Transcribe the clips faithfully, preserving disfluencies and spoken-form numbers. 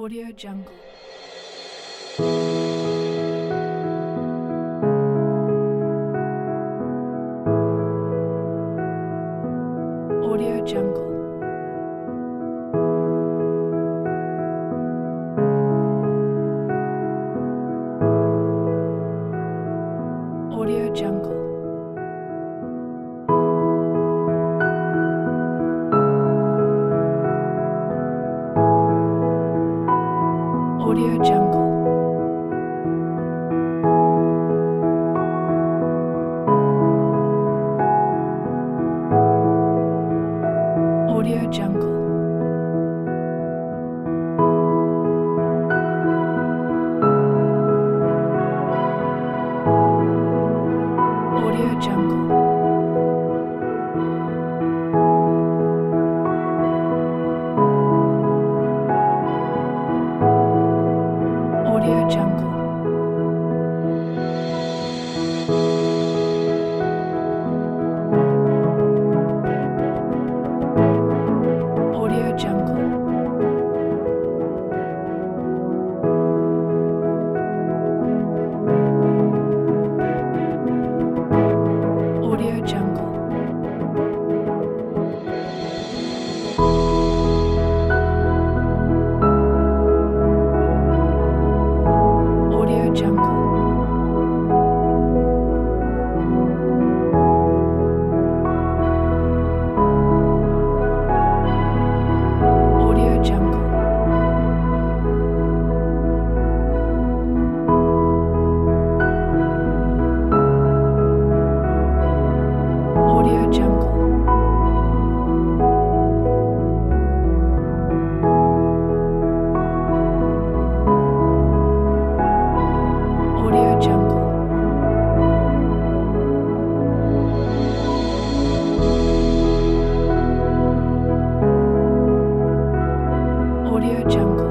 Audio Jungle. Audio Jungle. Audio Jungle. Audio Jungle. Audio Jungle. Audio Jungle. Audio Jungle. Audio Jungle. Audio Jungle. Audio Jungle. Audio Jungle. Audio Jungle. Audio Jungle. Audio Jungle.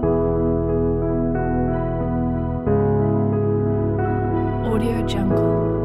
Audio Jungle.